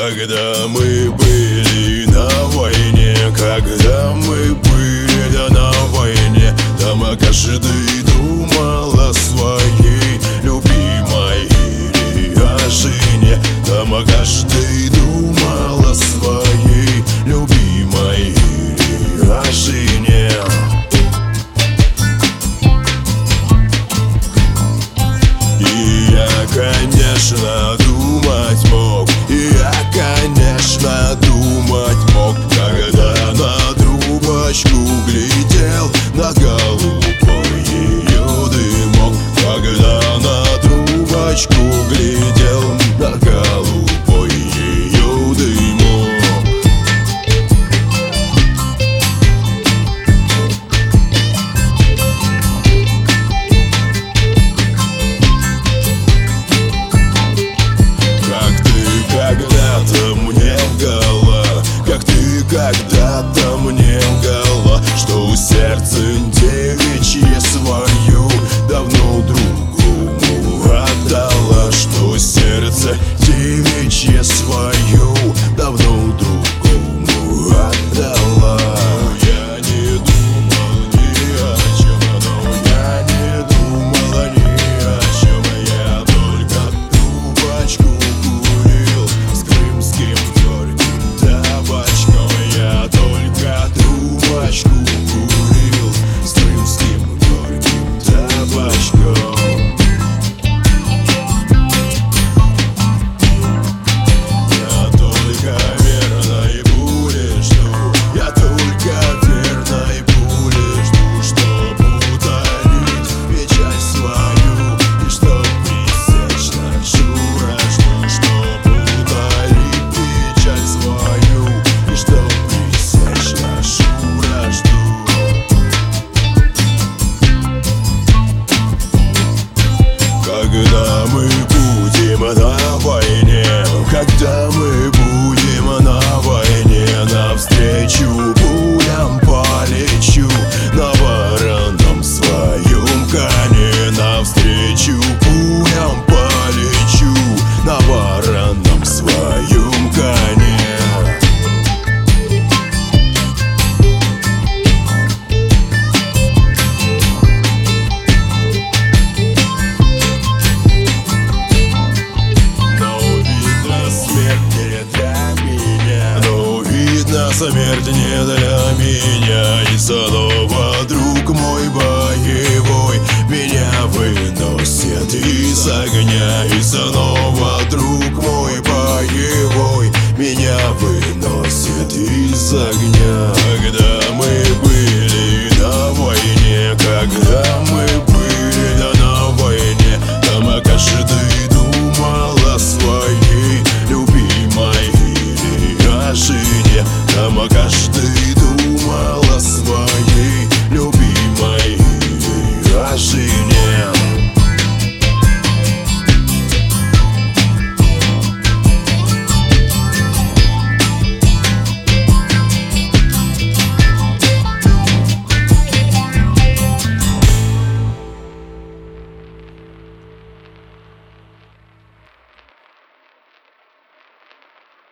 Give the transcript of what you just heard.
Когда мы были на войне, когда мы были на войне, там каждый думал о своей любимой или о жене. Там каждый думал о своей любимой или о жене. И я, конечно, думать мог, и я, конечно, думать мог, когда на трубочку глядел, на голубой ее дымок. Когда на трубочку глядел, на голубой ее дымок. Когда-то мне лгала, как ты когда-то мне лгала, что у сердца девичье свою давно другому отдала, что сердце девичье свою давно другому отдала. Я не думал ни о чем, но я не думала ни о чем. Я только трубочку курил с крымским горьким табачком. Я только трубочку курил с крымским горьким табачком. Я только верной пули жду, я только верной пули жду, чтоб утолить печаль свою и чтоб пресечь нашу вражду, чтоб утолить печаль свою и чтоб пресечь нашу вражду. Когда мы будем на войне, когда мы будем на войне, навстречу пулям полечу на вороном своем коне. Навстречу пулям полечу на вороном своем коне. Смерть не для меня, и снова друг мой боевой меня выносит из огня, и снова